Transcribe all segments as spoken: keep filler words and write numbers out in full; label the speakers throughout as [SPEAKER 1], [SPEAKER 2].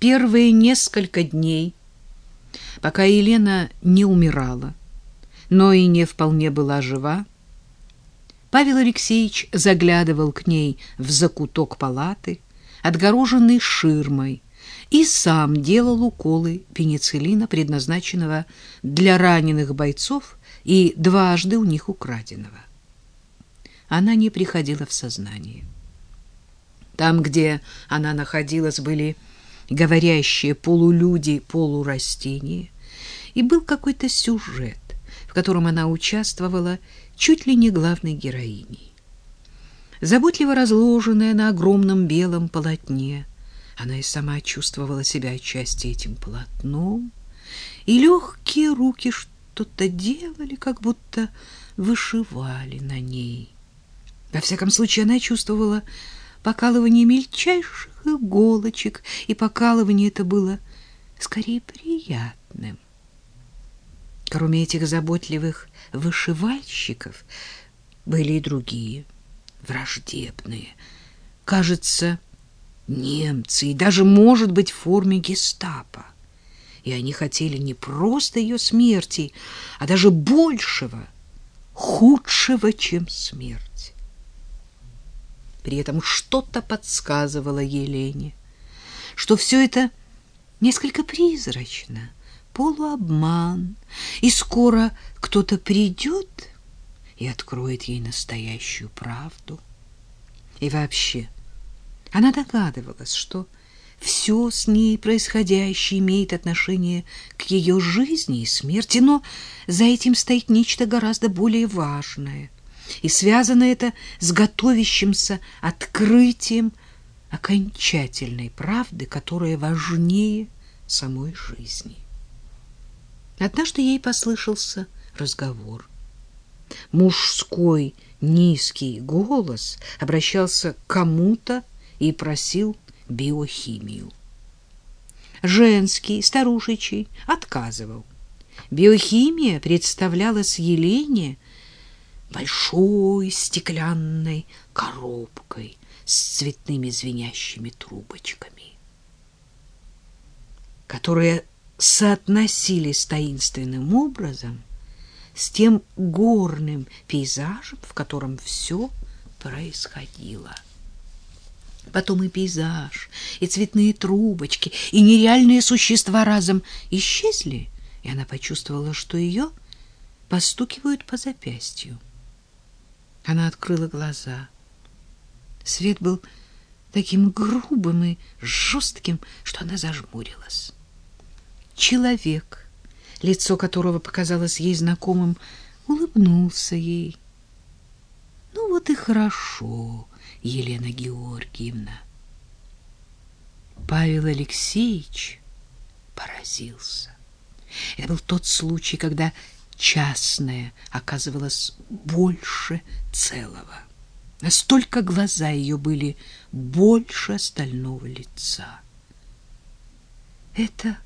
[SPEAKER 1] первые несколько дней, пока Елена не умирала, но и не вполне была жива, Павел Алексеевич заглядывал к ней в закуток палаты, отгороженный ширмой, и сам делал уколы пенициллина, предназначенного для раненых бойцов и дважды у них украденного. Она не приходила в сознание. Там, где она находилась, были говорящие полулюди, полурастения, и был какой-то сюжет, в котором она участвовала чуть ли не главной героиней. Заботливо разложенная на огромном белом полотне, она и сама чувствовала себя отчасти этим полотном, и легкие руки что-то делали, как будто вышивали на ней. Во всяком случае, она чувствовала покалывание мельчайших иголочек, и покалывание это было скорее приятным. Кроме этих заботливых вышивальщиков были и другие, враждебные, кажется, немцы, и даже, может быть, в форме гестапо. И они хотели не просто ее смерти, а даже большего, худшего, чем смерть. При этом что-то подсказывало Елене, что все это несколько призрачно, полуобман, и скоро кто-то придет и откроет ей настоящую правду. И вообще, она догадывалась, что все с ней происходящее имеет отношение к ее жизни и смерти, но за этим стоит нечто гораздо более важное, и связано это с готовящимся открытием окончательной правды, которая важнее самой жизни. Однажды ей послышался разговор. Мужской низкий голос обращался к кому-то и просил биохимию. Женский, старушечий, отказывал. Биохимия представлялась Елене большой стеклянной коробкой с цветными звенящими трубочками, которые соотносились таинственным образом с тем горным пейзажем, в котором все происходило. Потом и пейзаж, и цветные трубочки, и нереальные существа разом исчезли, и она почувствовала, что ее постукивают по запястью. Она открыла глаза. Свет был таким грубым и жестким, что она зажмурилась. Человек, лицо которого показалось ей знакомым, улыбнулся ей. «Ну вот и хорошо, Елена Георгиевна». Павел Алексеевич поразился. Это был тот случай, когда частное оказывалось больше целого. Настолько глаза ее были больше остального лица. «Это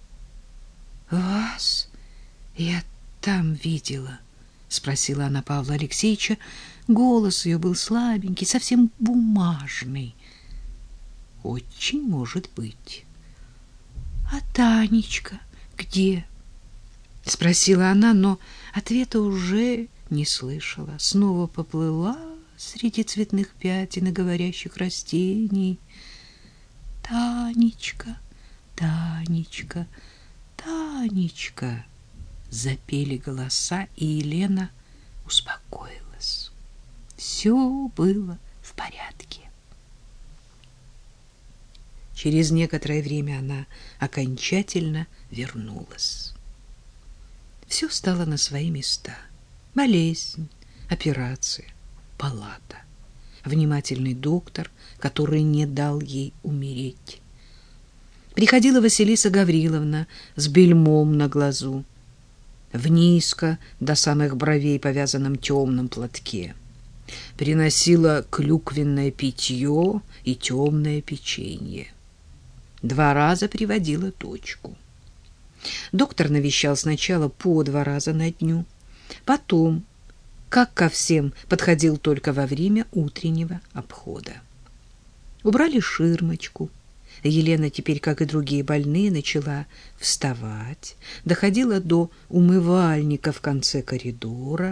[SPEAKER 1] вас я там видела?» — спросила она Павла Алексеевича. Голос ее был слабенький, совсем бумажный. «Очень может быть». «А Танечка где?» — спросила она, но ответа уже не слышала. Снова поплыла среди цветных пятен и говорящих растений. «Танечка, Танечка, Танечка!» — запели голоса, и Елена успокоилась. Все было в порядке. Через некоторое время она окончательно вернулась. Все стало на свои места. Болезнь, операция, палата, внимательный доктор, который не дал ей умереть. Приходила Василиса Гавриловна с бельмом на глазу, в низко до самых бровей повязанном темном платке. Приносила клюквенное питье и темное печенье. Два раза приводила дочку. Доктор навещал сначала по два раза на дню, потом, как ко всем, подходил только во время утреннего обхода. Убрали ширмочку, Елена теперь, как и другие больные, начала вставать, доходила до умывальника в конце коридора.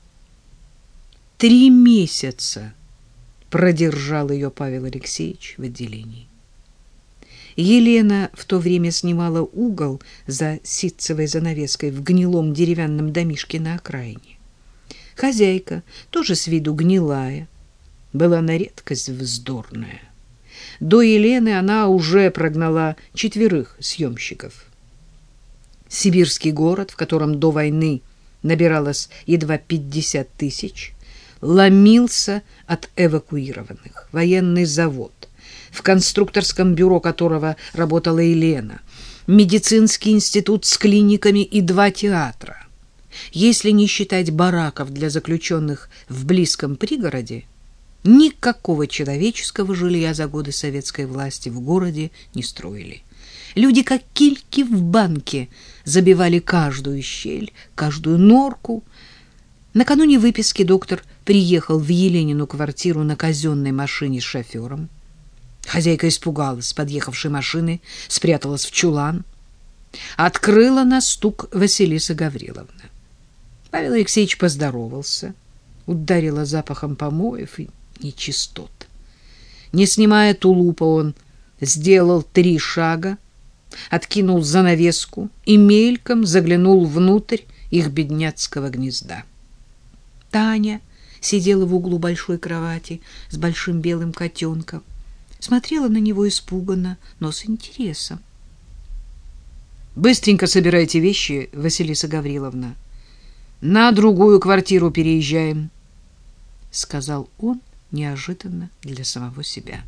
[SPEAKER 1] Три месяца продержал ее Павел Алексеевич в отделении. Елена в то время снимала угол за ситцевой занавеской в гнилом деревянном домишке на окраине. Хозяйка, тоже с виду гнилая, была на редкость вздорная. До Елены она уже прогнала четверых съемщиков. Сибирский город, в котором до войны набиралось едва пятьдесят тысяч, ломился от эвакуированных. Военный завод, в конструкторском бюро которого работала Елена, медицинский институт с клиниками и два театра. Если не считать бараков для заключенных в близком пригороде, никакого человеческого жилья за годы советской власти в городе не строили. Люди, как кильки в банке, забивали каждую щель, каждую норку. Накануне выписки доктор приехал в Еленину квартиру на казенной машине с шофером. Хозяйка испугалась подъехавшей машины, спряталась в чулан. Открыла на стук Василиса Гавриловна. Павел Алексеевич поздоровался, ударила запахом помоев и нечистот. Не снимая тулупа, он сделал три шага, откинул занавеску и мельком заглянул внутрь их бедняцкого гнезда. Таня сидела в углу большой кровати с большим белым котенком, смотрела на него испуганно, но с интересом. «Быстренько собирайте вещи, Василиса Гавриловна. На другую квартиру переезжаем», — сказал он неожиданно для самого себя.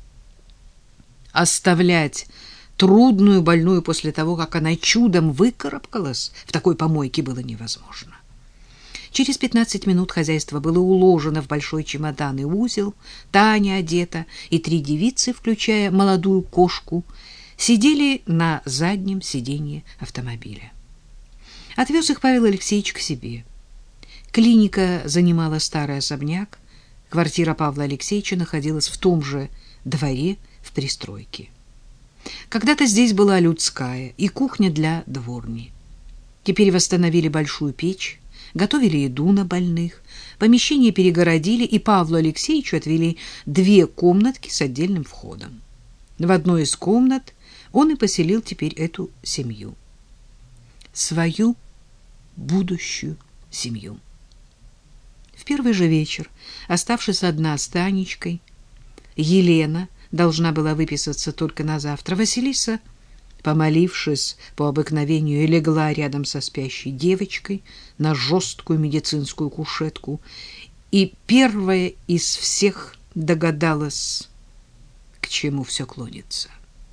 [SPEAKER 1] Оставлять трудную больную после того, как она чудом выкарабкалась, в такой помойке было невозможно. Через пятнадцать минут хозяйство было уложено в большой чемодан и узел. Таня одета, и три девицы, включая молодую кошку, сидели на заднем сиденье автомобиля. Отвез их Павел Алексеевич к себе. Клиника занимала старый особняк. Квартира Павла Алексеевича находилась в том же дворе в пристройке. Когда-то здесь была людская и кухня для дворни. Теперь восстановили большую печь, готовили еду на больных, помещение перегородили, и Павлу Алексеевичу отвели две комнатки с отдельным входом. В одной из комнат он и поселил теперь эту семью. Свою будущую семью. В первый же вечер, оставшись одна с Танечкой, Елена должна была выписаться только на завтра. Василиса, помолившись по обыкновению, легла рядом со спящей девочкой на жесткую медицинскую кушетку и первая из всех догадалась, к чему все клонится.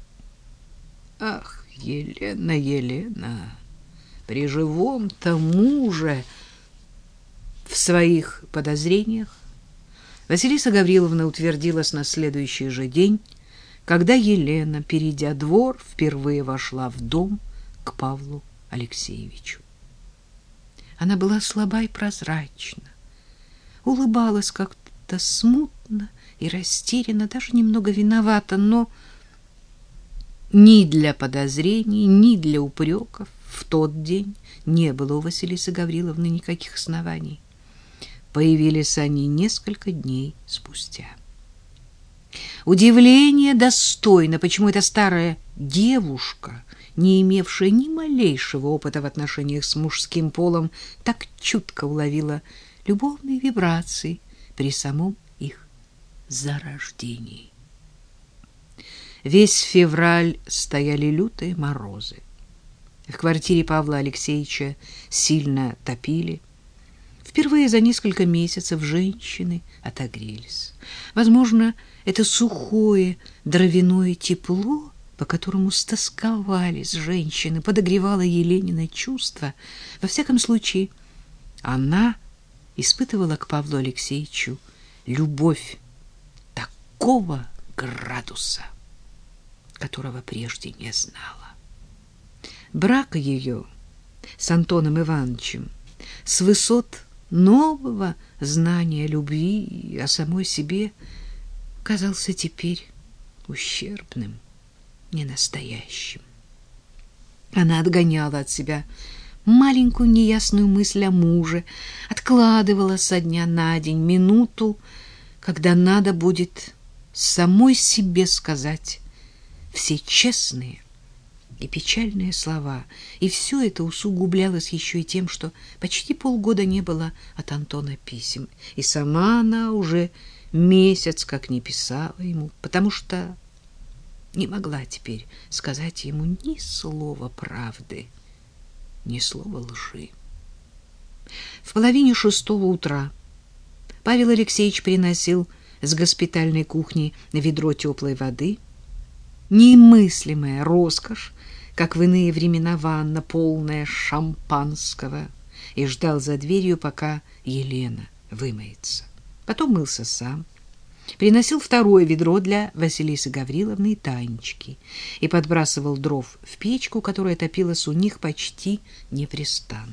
[SPEAKER 1] Ах, Елена, Елена, при живом-то муже! В своих подозрениях Василиса Гавриловна утвердилась на следующий же день, когда Елена, перейдя двор, впервые вошла в дом к Павлу Алексеевичу. Она была слаба и прозрачна, улыбалась как-то смутно и растерянно, даже немного виновата, но ни для подозрений, ни для упреков в тот день не было у Василисы Гавриловны никаких оснований. Появились они несколько дней спустя. Удивление достойно, почему эта старая девушка, не имевшая ни малейшего опыта в отношениях с мужским полом, так чутко уловила любовные вибрации при самом их зарождении. Весь февраль стояли лютые морозы. В квартире Павла Алексеевича сильно топили. Впервые за несколько месяцев женщины отогрелись. Возможно, это сухое дровяное тепло, по которому стосковались женщины, подогревало Еленина чувства. Во всяком случае, она испытывала к Павлу Алексеевичу любовь такого градуса, которого прежде не знала. Брак ее с Антоном Ивановичем с высот нового знания любви о самой себе казался теперь ущербным. ненастоящим. Она отгоняла от себя маленькую неясную мысль о муже, откладывала со дня на день минуту, когда надо будет самой себе сказать все честные и печальные слова, и все это усугублялось еще и тем, что почти полгода не было от Антона писем, и сама она уже месяц как не писала ему, потому что не могла теперь сказать ему ни слова правды, ни слова лжи. В половине шестого утра Павел Алексеевич приносил с госпитальной кухни ведро теплой воды. Немыслимая роскошь, как в иные времена ванна, полная шампанского, и ждал за дверью, пока Елена вымоется. Потом мылся сам, приносил второе ведро для Василисы Гавриловны и Танечки и подбрасывал дров в печку, которая топилась у них почти непрестанно.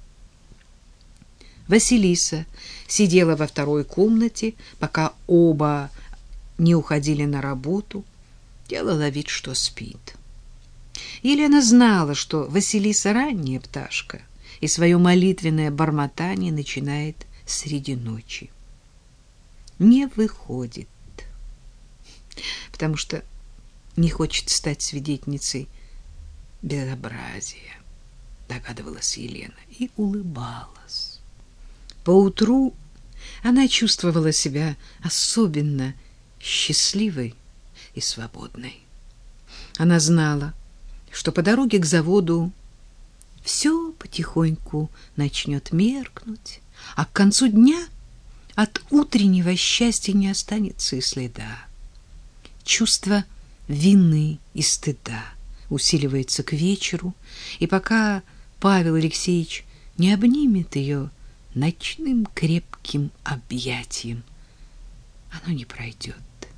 [SPEAKER 1] Василиса сидела во второй комнате, пока оба не уходили на работу, делала вид, что спит. Елена знала, что Василиса ранняя пташка, и свое молитвенное бормотание начинает среди ночи. Не выходит, потому что не хочет стать свидетельницей безобразия, догадывалась Елена и улыбалась. Поутру она чувствовала себя особенно счастливой и свободной. Она знала, что по дороге к заводу все потихоньку начнет меркнуть, а к концу дня от утреннего счастья не останется и следа. Чувство вины и стыда усиливается к вечеру, и пока Павел Алексеевич не обнимет ее ночным крепким объятием, оно не пройдет.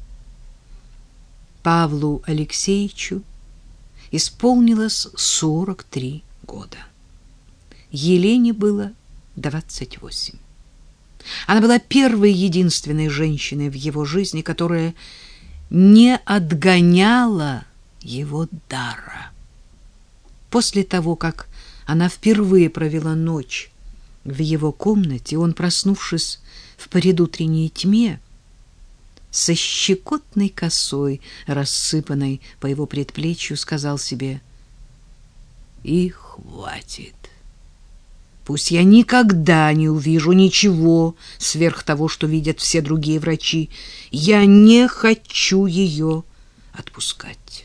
[SPEAKER 1] Павлу Алексеевичу исполнилось сорок три года. Елене было двадцать восемь. Она была первой единственной женщиной в его жизни, которая не отгоняла его дара. После того, как она впервые провела ночь в его комнате, он, проснувшись в предутренней тьме, со щекотной косой, рассыпанной по его предплечью, сказал себе: «И хватит. Пусть я никогда не увижу ничего сверх того, что видят все другие врачи. Я не хочу ее отпускать».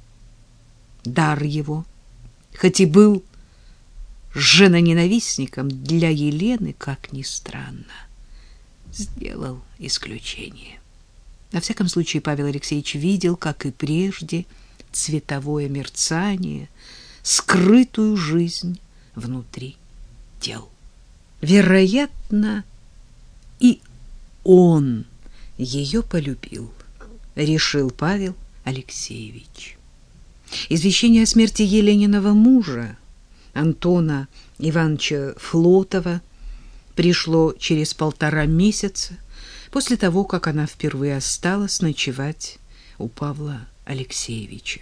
[SPEAKER 1] Дар его, хоть и был женоненавистником, для Елены, как ни странно, сделал исключение. Во всяком случае, Павел Алексеевич видел, как и прежде, цветовое мерцание, скрытую жизнь внутри тел. Вероятно, и он ее полюбил, решил Павел Алексеевич. Извещение о смерти Елениного мужа, Антона Ивановича Флотова, пришло через полтора месяца после того, как она впервые осталась ночевать у Павла Алексеевича.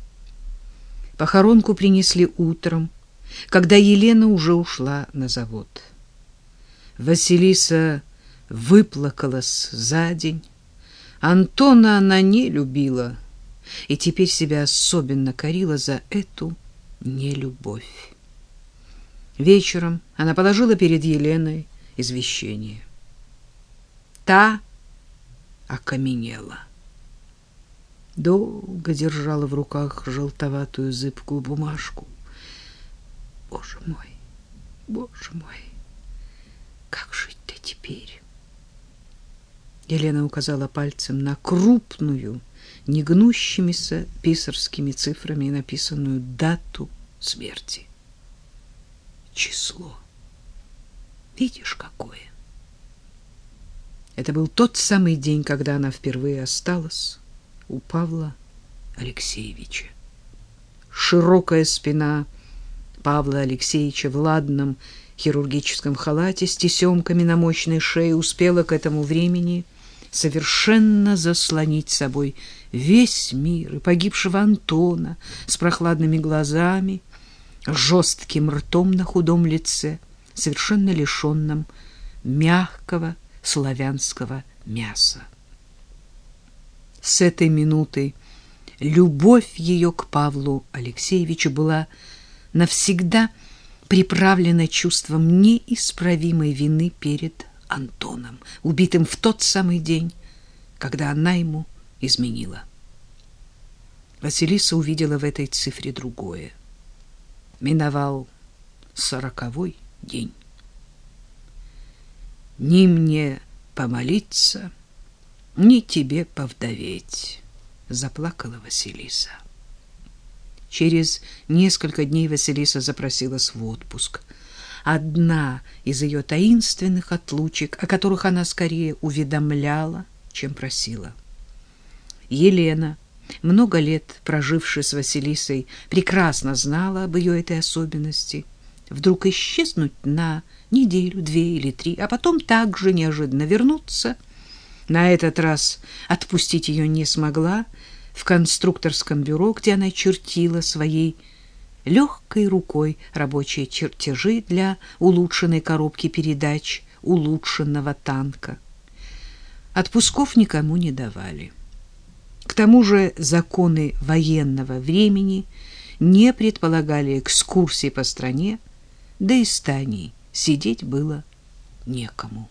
[SPEAKER 1] Похоронку принесли утром, когда Елена уже ушла на завод. Василиса выплакалась за день. Антона она не любила и теперь себя особенно корила за эту нелюбовь. Вечером она положила перед Еленой извещение. Та окаменела. Долго держала в руках желтоватую зыбкую бумажку. Боже мой, боже мой, как жить-то теперь? Елена указала пальцем на крупную, негнущимися писарскими цифрами написанную дату смерти. Число. Видишь, какое? Это был тот самый день, когда она впервые осталась у Павла Алексеевича. Широкая спина Павла Алексеевича в ладном хирургическом халате с тесемками на мощной шее успела к этому времени совершенно заслонить собой весь мир и погибшего Антона с прохладными глазами, жестким ртом на худом лице, совершенно лишенным мягкого славянского мяса. С этой минуты любовь ее к Павлу Алексеевичу была навсегда приправлена чувством неисправимой вины перед Антоном, убитым в тот самый день, когда она ему изменила. Василиса увидела в этой цифре другое. Миновал сороковой день. Ни мне помолиться, ни тебе повдоветь, заплакала Василиса. Через несколько дней Василиса запросилась в отпуск. Одна из ее таинственных отлучек, о которых она скорее уведомляла, чем просила. Елена, много лет прожившая с Василисой, прекрасно знала об ее этой особенности. Вдруг исчезнуть на неделю, две или три, а потом так же неожиданно вернуться. На этот раз отпустить ее не смогла. В конструкторском бюро, где она чертила своей легкой рукой рабочие чертежи для улучшенной коробки передач улучшенного танка. Отпусков никому не давали. К тому же законы военного времени не предполагали экскурсий по стране, да и с Таней сидеть было некому.